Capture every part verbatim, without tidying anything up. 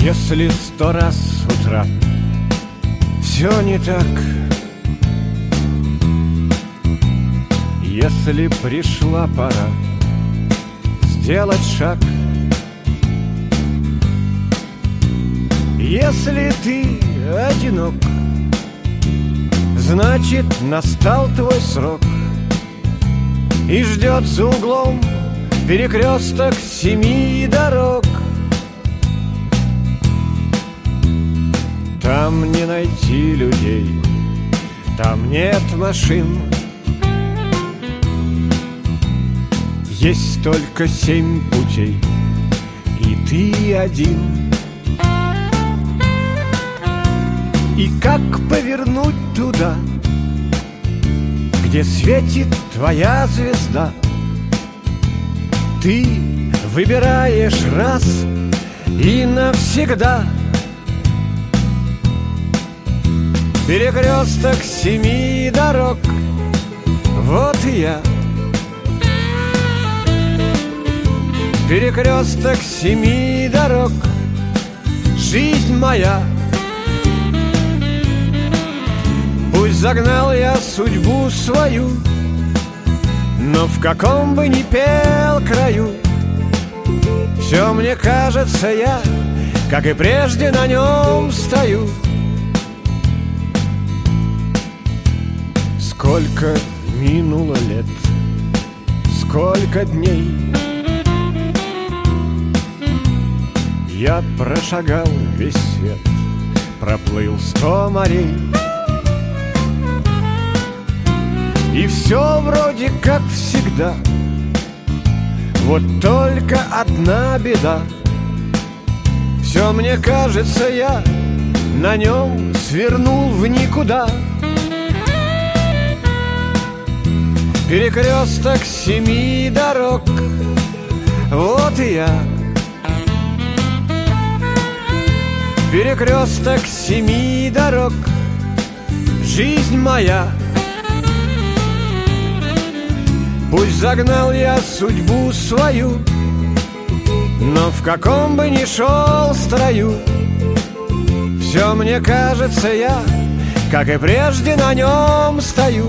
Если сто раз с утра все не так, если пришла пора сделать шаг, если ты одинок, значит, настал твой срок, и ждет за углом перекресток семи дорог. Там не найти людей, там нет машин, есть только семь путей, и ты один. И как повернуть туда, где светит твоя звезда? Ты выбираешь раз и навсегда. Перекресток семи дорог, вот и я. Перекресток семи дорог, жизнь моя. Пусть загнал я судьбу свою, но в каком бы ни пел краю, все мне кажется, я, как и прежде, на нем стою. Сколько минуло лет, сколько дней я прошагал весь свет, проплыл сто морей. И все вроде как всегда, вот только одна беда. Все мне кажется, я на нем свернул в никуда. Перекресток семи дорог, вот и я. Перекресток семи дорог, жизнь моя. Пусть загнал я судьбу свою, но в каком бы ни шел строю, все мне кажется, я, как и прежде, на нем стою.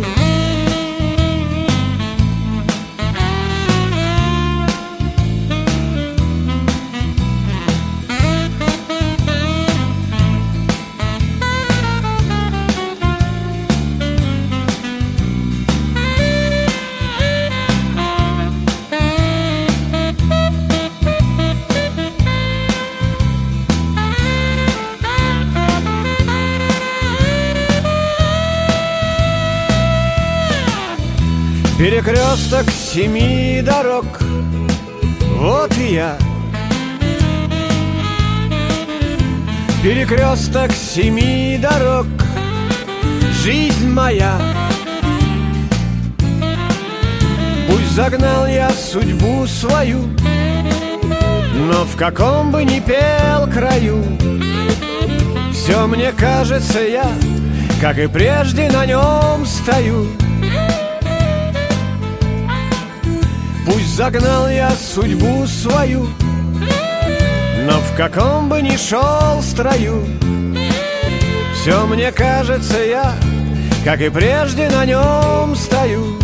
Перекресток семи дорог, вот и я. Перекресток семи дорог, жизнь моя. Пусть загнал я судьбу свою, но в каком бы ни пел краю, все мне кажется, я, как и прежде, на нем стою. Пусть загнал я судьбу свою, но в каком бы ни шел строю, все мне кажется, я, как и прежде, на нем стою.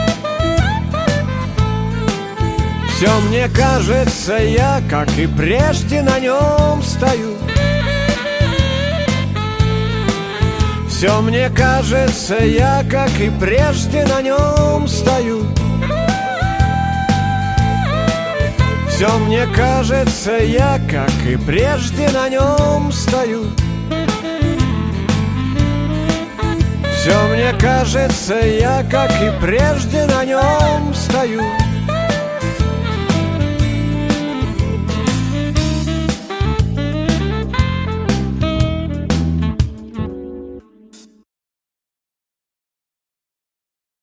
Все мне кажется, я, как и прежде, на нем стою. Все мне кажется, я, как и прежде, на нем стою. Все мне кажется, я, как и прежде, на нем стою. Все мне кажется, я, как и прежде, на нем